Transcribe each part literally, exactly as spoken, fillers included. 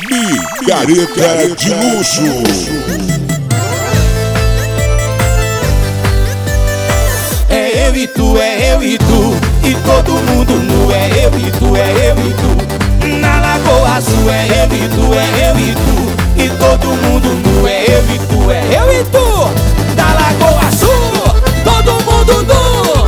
Micareta de luxo. É eu e tu, é eu e tu, e todo mundo nu. É eu e tu, é eu e tu, na Lagoa Azul. É eu e tu, é eu e tu, e todo mundo nu. É eu e tu, é eu e tu, na Lagoa Azul, todo mundo nu.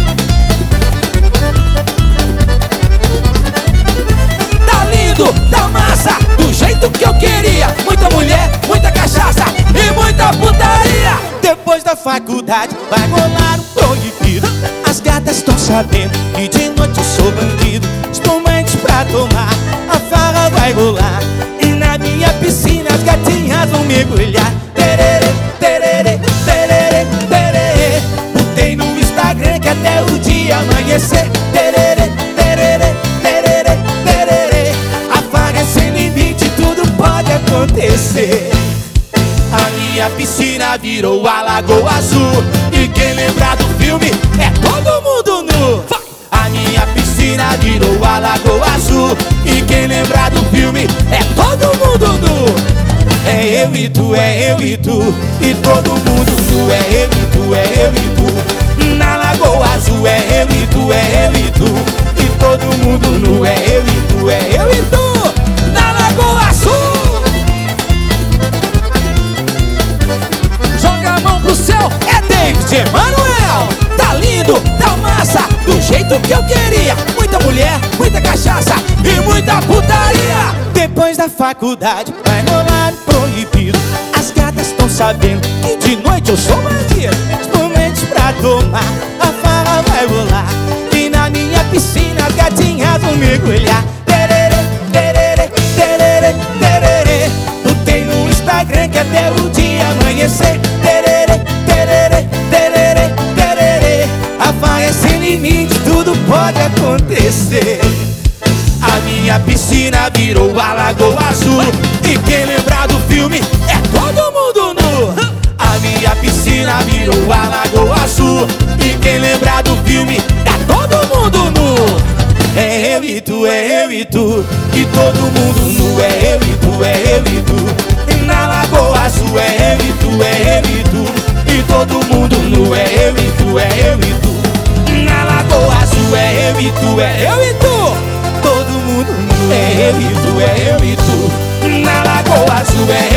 Tá lindo, tá massa, do jeito que eu queria. Muita mulher, muita cachaça e muita putaria. Depois da faculdade vai rolar um proibido. As gatas estão sabendo que de noite eu sou bandido. Espumantes pra tomar, a farra vai rolar. E na minha piscina as gatinhas vão mergulhar. Tererê, tererê, tererê, tererê. Botei no Instagram que até o dia amanhecer. Tererê, tererê, tererê, tererê. A farra é sem limite, tudo pode acontecer. A minha piscina virou a Lagoa Azul, e quem lembrar do filme é todo mundo nu. Vai! A minha piscina virou a Lagoa Azul, e quem lembrar do filme é todo mundo nu. É eu e tu, é eu e tu, e todo mundo nu. É eu e tu, é eu e tu, na Lagoa Azul. É eu e tu, é eu e tu, e todo mundo nu. É eu e tu, é eu e tu, na Lagoa Azul. Joga a mão pro céu, é David Emanuel. Tá lindo, tá massa, do jeito que eu queria. Muita mulher, muita cachaça e muita putaria. Depois da faculdade vai rolar um proibido. As gatas estão sabendo que de noite eu sou bandido. Espumantes pra tomar, a farra vai rolar. E na minha piscina as gatinhas vão mergulhar. Tererê, tererê, tererê, tererê. Botei no Instagram que até o dia amanhecer. Tererê, tererê, tererê, tererê. A farra é sem limite, tudo pode acontecer. A minha piscina virou a Lagoa Azul, e quem lembrar do filme é todo mundo nu. A minha piscina virou a Lagoa Azul, e quem lembrar do filme é todo mundo nu. É eu e tu, é eu e tu, e todo mundo nu. É eu e tu, é eu e tu, e na Lagoa Azul. É eu e tu, é eu e tu, e todo mundo nu. É eu e tu, é eu e tu, na Lagoa Azul. É eu e tu, é eu e tu, todo mundo nu. É eu e tu, é eu e tu, na Lagoa Azul. É